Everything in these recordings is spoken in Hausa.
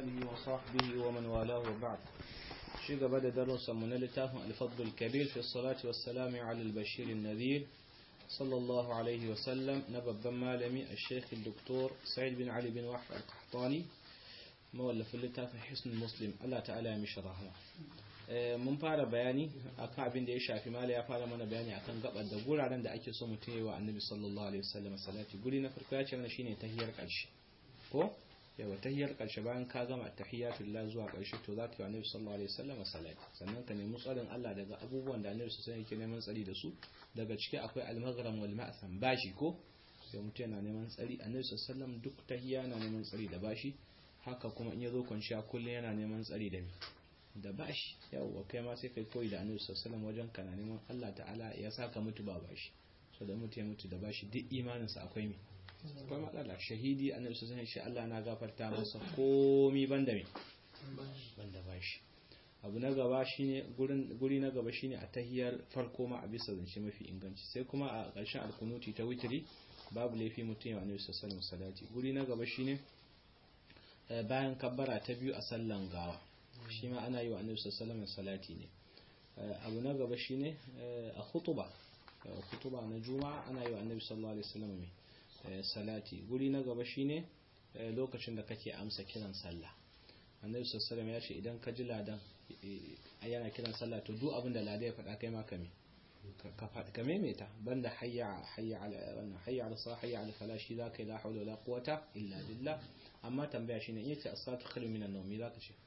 آله وصحبه ومن والاه وبعد. شيء بدأ درس من لتاه الفضل الكبير في الصلاة والسلام على البشير النذير صلى الله عليه وسلم. نبب مالمي الشيخ الدكتور سعيد بن علي بن وحد القحطاني مؤلف لتاه حسن المسلم الله تعالى مشرها. mun fara bayani akan abin da ya shafi mala ya fara mana bayani akan gabar da guraren da ake so mutum yayi wa annabi sallallahu alaihi wasallam salati. Guri na farko ya ce mana shine tahiyar karshe ko yawa tahiyar karshe bayan ka gama tahiyatullah zuwa karshe to za ka yi wa annabi sallallahu alaihi wasallam salati, sannan ka nemi tsarin Allah daga abubuwan da annabi sallallahu alaihi wasallam yake neman tsari da su. Daga ciki akwai al-maghram wal ma'tham, bashi ko sai mutum yana neman tsari, annabi sallallahu alaihi wasallam duk tahiya yana neman tsari da bashi. Haka kuma in yazo kwanciya kullun yana neman tsari da bashi. Yawwa kai ma sai kai koyi da annabi sallallahu alaihi wasallam wajen kana neman Allah ta'ala ya saka mutu ba bashi, so da mutu ya mutu da bashi duk imanin sa akwai me akwai matsala. Shahidi annabi sallallahu alaihi wasallam Allah na gafarta masa komai banda bashi. Abu na gaba shine guri na gaba shine a tahiyar farko ma a bisa zance mafi inganci, sai kuma a ƙarshen alkunuti ta witri babu laifi mutum ya annabi sallallahu alaihi wasallam salati. Guri na gaba shine bayan kabbara ta biyu a sallan gawa, shi ma ana yi wa annabi sallallahu alaihi wasallam salati ne. Abu na gaba shine a khutuba na juma'a ana yi wa annabi sallallahu alaihi wasallam salati. Guri na gaba shine lokacin da kake amsa kiran sallah. Annabi sallallahu alaihi wasallam ya ce idan ka ji ladan yana kiran sallah to duk abin da ladan ya faɗa kai ma ka maimaita, banda hayya ala salah hayya ala falah shi zaka yi la hawla wala quwwata illa billah. amma tambaya shine in yace as-salatu khairu minan nawm me zaka ce?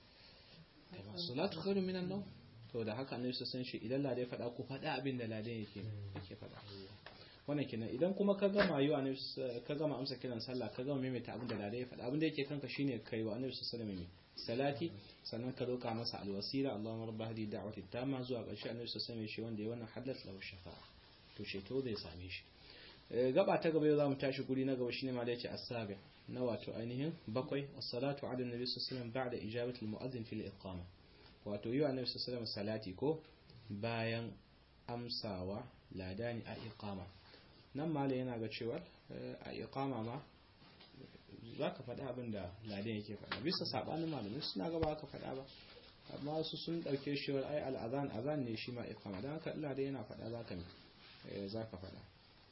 As-salatu khairu minan nawm. To da haka annabi sallallahu alaihi wasallam idan ladan ya faɗa ku faɗa abin da ladan yake faɗa. Wannan kenan. Idan kuma ka gama yi annabi ka gama amsa kiran sallah ka gama maimaita abin da ladan ya faɗa, abin da yake kanka shine kai wa annabi sallallahu alaihi wasallam salati, sannan ka roka masa alwasila Allahumma rabb hadhihi da'wati tamma zuwa ƙarshe. Annabi sallallahu alaihi wasallam shi wanda ya wannan hadat lahu shafa'a, to ceto zai same shi. Gaba ta gaba yau zamu tashi guri na gaba shine ma da yace as-sabi na wato ainihin bakwai as-salatu ala annabi sallallahu alaihi wasallam ba'da ijabati al-mu'adhdhin fil iqama. Wato yi annabi sallallahu alaihi wasallam salati ko bayan amsawa ladani a iqama. Nan mala yana ga cewa a iqama ma zaka faɗa abin da ladan yake faɗa, bisa sabanin malamai suna gaba ka faɗa ba, amma su sun dauke shi wal ay al-azan ne shi ma iqama, dan haka Allah dai yana faɗa zaka faɗa.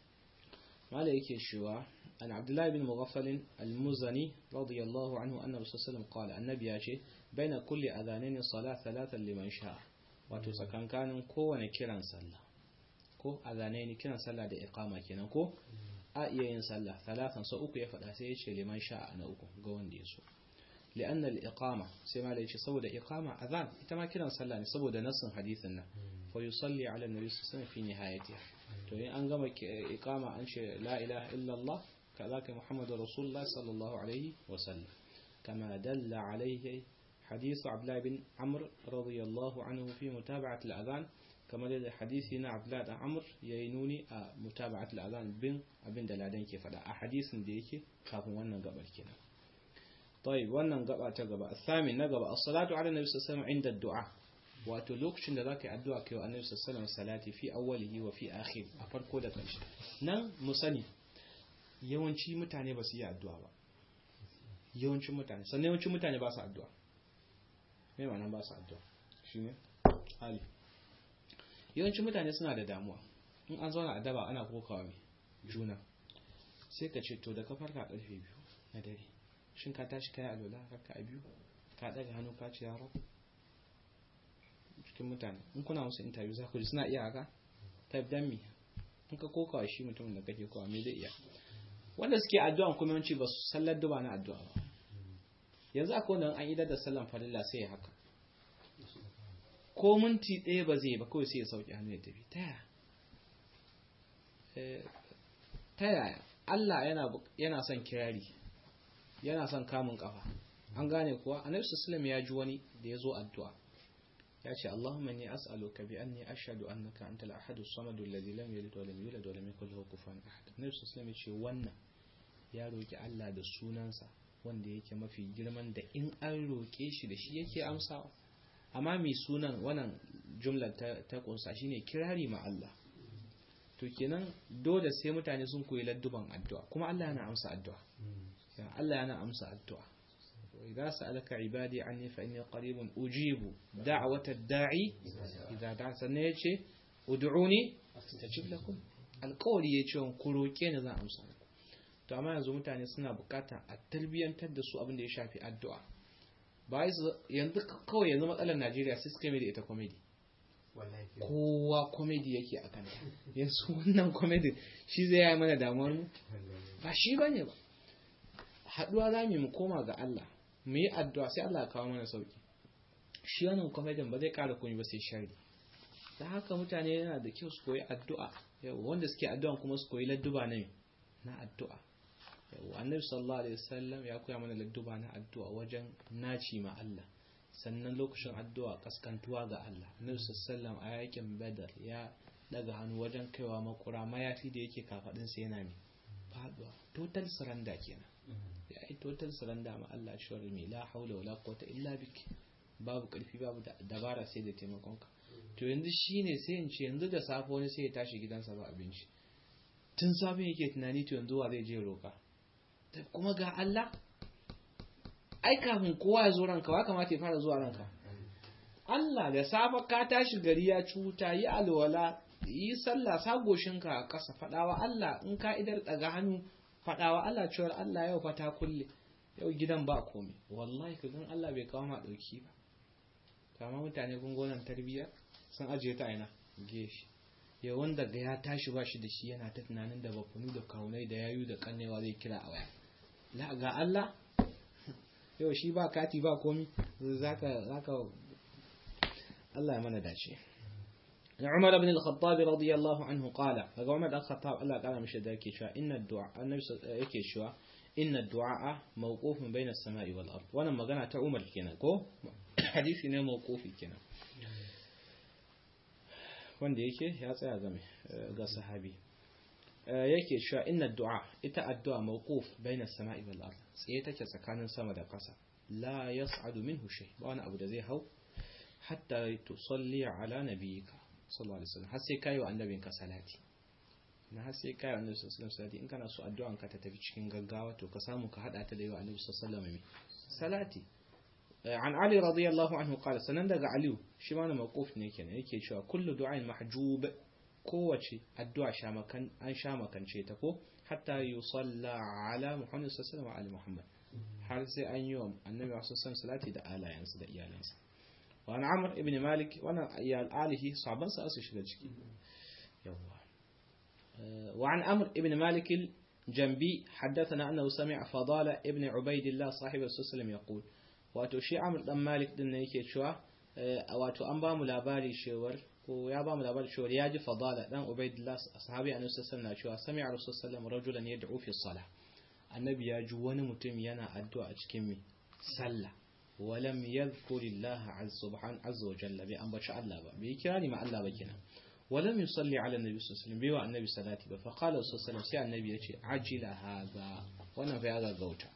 mala yake cewa an Abdullah ibn Mughaffal al-Muzani radiyallahu anhu anna Rasul sallallahu alaihi wasallam qala, annabi ya ce baina kulli adhanaini salat thalathan liman sha'a. Wato tsakankanin kowane kiran sallah ko adhanaini kiran sallah da iqama kenan ko a iya yin sallah thalathan sau uku ya faɗa, sai ya ce liman sha'a na uku ga wanda ya so. li'anna al-iqama sai mala yace saboda iqama adhan ita ma kiran sallah ne saboda nassin hadisin nan fa yusalli ala an-nabi sallallahu alaihi wasallam fi nihayatiha. to in an gama iqama an ce la ilaha illa Allah kazaka muhammadur rasulullah sallallahu alaihi wasallam, kama dalla alaihi hadith Abdullah bin Amr radiyallahu anhu fi mutaba'at al-adhan, kamar da hadisi na Abdullah dan Amr yayi nuni a mutaba'at al-adhan bin abinda ladan ke fada a hadisin da yake kafin wannan gabar kenan. طيب wannan gaba ta gaba الثامن na gaba as-salatu ala nabi sallallahu alaihi wasallam inda ad-du'a. wato lokacin da zaka yi addu'a kai wa annabi sallallahu alaihi wasallam salati fi awwalihi wa fi akhir, a farko da ƙarshe. nan mu sani yawanci mutane ba su yi addu'a ba, yawancin mutane ba su addu'a. me ma'anar ba su addu'a? shine hali yawancin mutane suna da damuwa, in an zauna a daba ana kokawa mai juna, sai ka ce to da ka farka karfe 2 na dare, shin ka tashi kai alwala raka'a 2 ka daga hannu ka ce ya rabb? cikin mutane in kuna musu interview za ku ji suna iya haka type dan mi in ka kokawa shi mutumin da kake kowa me zai iya. wanda suke addu'a kuma yawanci ba su sallar duba na addu'a ba. yanzu akwai wanda an idar da sallan farilla sai ya haka ko minti ɗaya ba zai ba, kawai sai ya sauke hannu ya tafi. ta yaya Allah yana son kirari, yana son kamun kafa, an gane kuwa. annabi sallallahu alaihi ya ji wani da ya zo addu'a ya ce Allahumma inni as'aluka bi anni ashhadu annaka antal ahadu as-samadu alladhi lam yalid wa lam yulad wa lam yakul lahu kufuwan ahad. annabi sallallahu alaihi ya ce wannan ya roki Allah da sunansa wanda yake mafi girman da in an roke shi da shi yake amsawa. amma mai sunan wannan jumlar ta kunsa shine kirari ma Allah. to kenan dole sai mutane sun koyi ladduban addu'a, kuma Allah yana amsa addu'a. Allah yana amsa addu'a. idza sa'alaka ibadi anni fa inni qaribun ujibu da'wata ad-da'i idza da'a sannan yace ud'uni astajib lakum alƙawari yace ku roke ni zan amsa muku to amma yanzu mutane suna bukata a tarbiyantar da su abin da ya shafi addu'a ba yanzu kawai yanzu matsalar Najeriya sai suka mai da ita comedy kowa comedy yake a kanta yanzu wannan comedy shi zai yi mana damuwar mu ba shi bane ba haduwa za mu koma ga Allah mu yi addu'a sai Allah ya kawo mana sauki shi wannan comedy ba zai kara komai ba sai sharri dan haka mutane yana da kyau su koyi addu'a wanda suke addu'a kuma su koyi ladduba na addu'a annabi sallallahu alaihi wasallam ya koya mana ladduba na addu'a wajen naci ma Allah sannan lokacin addu'a kaskantuwa ga Allah annabi sallallahu a yakin badar ya daga hannu wajen kaiwa makura mayafi da yake kafadin sa yana ne faduwa total surrender kenan ya yi total surrender ma Allah shi mai la haula wala quwwata illa bik babu karfi babu dabara sai da taimakonka to yanzu shine sai in ce yanzu da safe wani sai ya tashi gidansa ba abinci tun safe yake tunani to yanzu wa zai je roka kuma ga Allah ai kafin kowa ya zo ranka wa kamata ya fara zuwa ranka Allah da safa ka tashi gari ya cuta yi alwala yi sallah sagoshinka a ƙasa fadawa Allah in ka idar daga hannu fadawa Allah cewar Allah yau fa ta kulle yau gidan ba komai wallahi ka gan Allah bai kawo ma dauki ba kama mutane kun gonan tarbiyya sun ajiye ta aina gefe ya wanda ga ya tashi ba shi da shi yana ta tunanin da bafunu da kaunai da yayu da kannewa zai kira a waya la ga Allah yau shi ba kati ba komi zaka Allah ya mana dace Umar ibn al-Khattab radiyallahu anhu qala daga Umar ibn al-Khattab Allah kara mishi da yake cewa inna ad-du'a annabi yake cewa inna ad-du'a mawqufun bayna as-sama'i wal ard wannan magana ta Umar kenan ko hadisi ne mawqufi kenan wanda yake ya tsaya game ga sahabi yake cewa inna ad-du'a ita addu'a mawquf bayna as-sama'i wal ard tsaye take tsakanin sama da ƙasa la yas'adu minhu shay ba wani abu da zai hau hatta tusalli ala nabiyyika sallallahu alaihi wasallam har sai kai wa annabinka salati na har sai kai wa annabi sallallahu alaihi wasallam in kana so addu'an ka ta tafi cikin gaggawa to ka samu ka hada ta da yi wa annabi sallallahu alaihi wasallam salati an ali radiyallahu anhu qala sanan daga ali shi ma na mawquf ne kenan yake cewa kullu du'ain mahjub kowace addu'a shamakan an shamakance ta ko hatta yusalla ala muhammad sallallahu alaihi wasallam har sai an yi wa annabi sallallahu alaihi wasallam salati da alayansa da iyalansa وعن عمرو ابن مالك وانا آله صعبان سأسو shiga ciki yawa وعن عمرو ابن مالك الجنبي حدثنا أنه سمع فضالة ابن عبيد الله صاحب السلم يقول wato shi Amr dan Malik din ne yake cewa wato an ba mu labari cewar ko ya ba mu labari cewar ya ji Fadala dan Ubaydillah sahabi annabi sallallahu alaihi wasallam cewa sami'a rasul sallallahu alaihi wasallam rajulan yad'u fi salah annabi ya ji wani mutum yana addu'a a cikin sallah ولم يذكر الله عز وجل بأنبش الله بيكراني مع الله بكنا ولم يصلي على النبي صلى الله عليه وسلم بيوى النبي صلى الله عليه وسلم فقال صلى الله عليه وسلم سيع النبي عجل هذا وانا في هذا الغوتا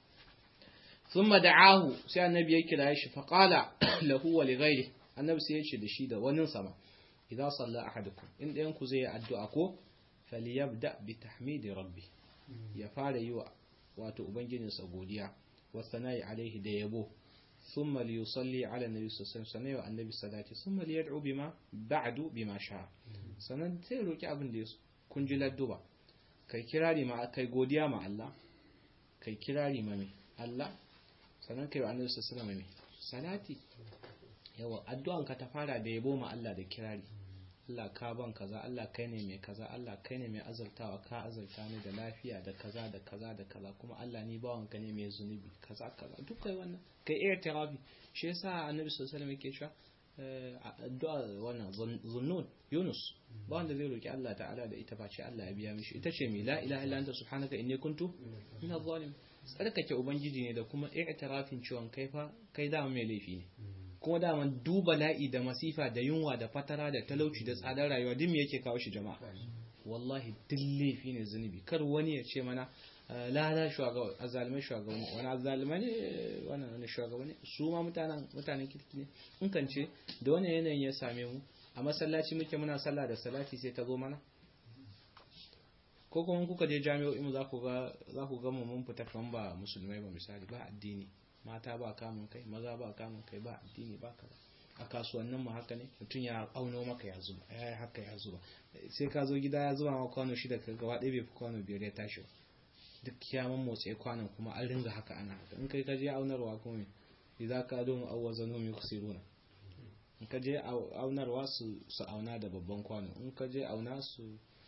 ثم دعاه سيع النبي يكلاش فقال له ولغيره النبي سيئش دشيدا وننصب إذا صلى أحدكم إن ينكو زي الدعاء فليبدأ بتحميد ربي يفعل يوى واتو أبنجين سأقوليا والثناء عليه ديبوه ثم ليصلي على النبي صلى الله عليه وسلم والنبي صلى الله عليه وسلم ثم ليدعو بما بعد بما شاء sannan sai roki abin da ya kun ji ladduba kai kirari ma kai godiya ma Allah kai kirari ma mai Allah sannan kai wa annabi sallallahu alaihi wasallam salati yawa addu'an ka ta fara da yabo ma Allah da kirari Allah ka ban kaza Allah kai ne mai kaza Allah kai ne mai azurtawa ka azurta ni da lafiya da kaza da kaza da kaza kuma Allah ni bawanka ne mai zunubi kaza kaza duk kai wannan kai i'tirafi shi yasa annabi sallallahu alaihi wasallam yake cewa addu'a wannan zunnun Yunus ba wanda zai roki Allah ta'ala da ita face Allah ya biya mishi ita ce mi la ilaha illa anta subhanaka inni kuntu minadh zalimin tsarkake ubangiji ne da kuma i'tirafin cewa kai da mai laifi ne kuma daman duba la'i da masifa da yunwa da fatara da talauci da tsadar rayuwa duk me yake kawo shi jama'a wallahi duk laifi ne zunubi kar wani ya ce mana lala shugaban azalimai shugabanni wani azalimai ne wani shugabanni su ma mutanen kirki ne in kan ce da wani yanayin ya same mu a masallaci muke muna sallah da salati sai ta zo mana ko kuma kuka je jami'o'i mu za ku ga mu mun fita kan ba musulmai ba misali ba addini mata ba kamun kai, maza ba kamun kai, ba addini ba kaza. A kasuwannin mu haka ne, mutum ya auno maka ya zuba, ya haka ya zuba, sai ka zo gida ya zuba maka kwano shida ka gaba ɗaya bai fi kwano biyar ya tashi, duk ya mammotse kwanon kuma an ringa haka ana haka. In kai ka je aunarwa kuma idza ka don awwazanu yuksiruna, in ka je aunarwa su auna da babban kwano, in ka je auna su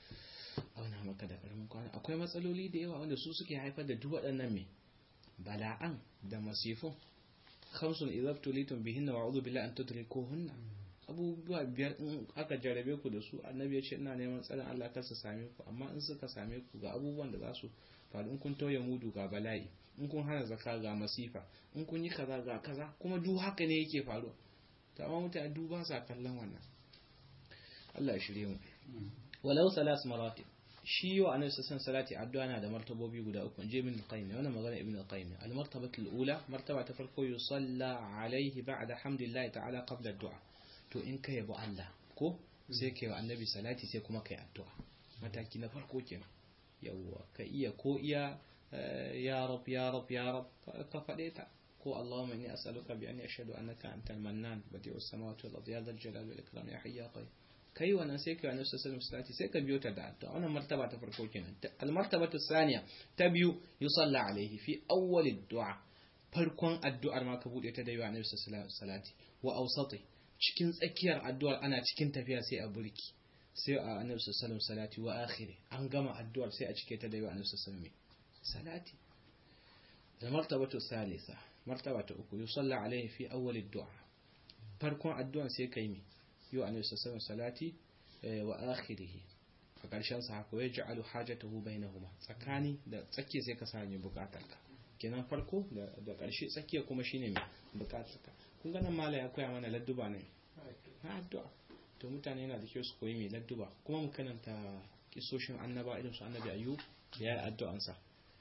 auna maka da karamin kwano. Akwai matsaloli da yawa wanda su suke haifar da duk waɗannan me bala'an da masifun. Khamsun idza tulitum bihinna wa'udhu billahi an tudrikuhunna, abubuwa biyar in aka jarabe ku da su annabi ya ce ina neman tsarin Allah kar su same ku, amma in suka same ku ga abubuwan da za su faru. In kun tauye mudu ga bala'i, in kun hana zakka ga masifa, in kun yi kaza ga kaza, kuma duk haka ne yake faruwa. To amma mutane duk ba sa kallon wannan. Allah ya shirye mu. Walau salas maratib, shi wa annabi salati addu'a na da martabobi guda uku. Je ibn al-qayyim, wannan magana ibn al-qayyim. Al-martabatu al-ula, martaba ta farko, yusalla alayhi ba'da hamdillahi ta'ala qabla ad-du'a. To in kai yabo Allah ko sai kai wa annabi salati sai kuma kai addu'a. Mataki na farko kenan. Yawwa ka iya ko iya ya rab ya rab ya rab ka fade ta, ko Allahumma inni as'aluka bi anni ashhadu annaka antal mannan badi'us samawati wal ardi ya dhal jalali wal ikram ya hayy ya qayyum. Kai wannan sai kai annabi sallallahu alaihi wasallam sai ka biyo ta da addu'a. Wannan martaba ta farko kenan. Al-martabatu thaniya, ta biyu, yusalla alaihi fi awwal ad-du'a, farkon addu'ar ma ka bude ta da yawa annabi sallallahu alaihi salati, wa awsati, cikin tsakiyar addu'ar ana cikin tafiya sai a burki sai a annabi sallallahu alaihi salati, wa akhiri an gama addu'ar sai a cike ta da yawa annabi sallallahu alaihi salati. Al-martabatu thalitha, martaba ta uku, yusalla alaihi fi awwal ad-du'a, farkon addu'ar sai kai mi yau annabi sallallahu alaihi salati wa akhirihi, a ƙarshen sa haka, ya ja'alu hajatahu bainahuma, tsakani da tsakiya sai ka sanya bukatarka. Kenan farko da ƙarshe, tsakiya kuma shine mai bukatarka. Kun ga nan mala ya koya mana ladduba ne na addu'a. To mutane yana da kyau su koyi mai ladduba, kuma mu kananta kisoshin annaba irin su annabi Ayyub ya yi addu'ansa,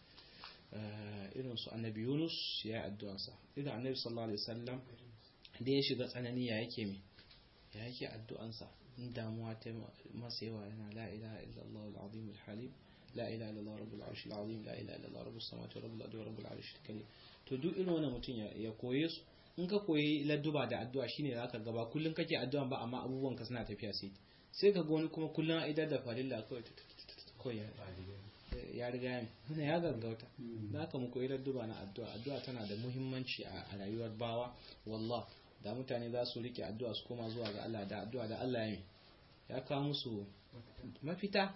irin su annabi Yunus ya yi addu'ansa, irin annabi sallallahu alaihi wasallam da ya shiga tsanani ya yake addu'ansa. In damuwa ta masa yawa yana la ilaha illallah al-azim al-halim, la ilaha illallah rabbul arsh al-azim, la ilaha illallah rabbus samawati rabbul ardi rabbul arsh al-karim. To duk irin wannan mutum ya koye su. In ka koyi ladduba da addu'a shine zaka ga ba kullun kake addu'a ba, amma abubuwan ka suna tafiya sai ka ga wani kuma kullun a idar da farilla kawai ya riga ya gaggauta. Zaka mu koyi ladduba na addu'a. Addu'a tana da muhimmanci a rayuwar bawa. Wallah da mutane za su rike addu'a su koma zuwa ga Allah, da addu'a da Allah ya kawo musu mafita.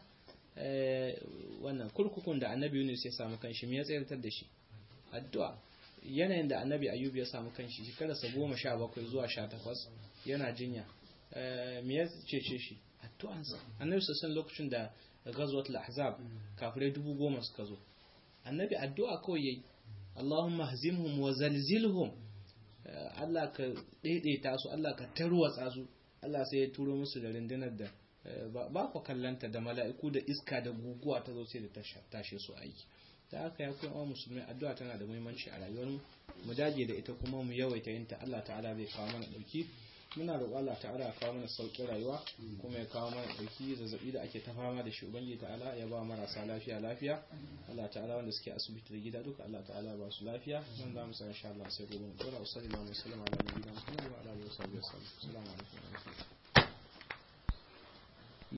Wannan kurkukun da annabi Yunus ya samu kanshi, me ya tsayar da shi? Addu'a. Yanayin da annabi Ayyub ya samu kanshi shekararsa 17 zuwa 18 yana jinya, me ya cece shi? Addu'ansa. Annabi sassan lokacin da ghazwatul ahzab kafirai 10,000 suka zo, annabi addu'a kawai yayi, Allahumma hazimhum wa zalzilhum, Allah ka daidaita su, Allah ka tarwatsa su. Allah sai ya turo musu da rundunar da ba ku kallanta, da mala'iku da iska da guguwa ta zo sai da tashe su aiki. Da haka ya kuma musulmai, addu'a tana da muhimmanci a rayuwar mu dage da ita kuma mu yawaita yin ta. Allah ta'ala zai kawo mana dauki. Muna roƙon Allah ta'ala ya kawo mana sauƙin rayuwa, kuma ya kawo mana dauki zazzabi da ake ta fama da shi. Ubangiji ta'ala ya ba marasa lafiya. Allah ta'ala wanda suke asibiti da gida duka Allah ta'ala ba su lafiya. Nan za mu sa insha Allah sai gobe mu dora. Sallallahu alaihi wa sallam ala nabiyina Muhammad wa ala alihi wa sahbihi. Assalamu alaikum.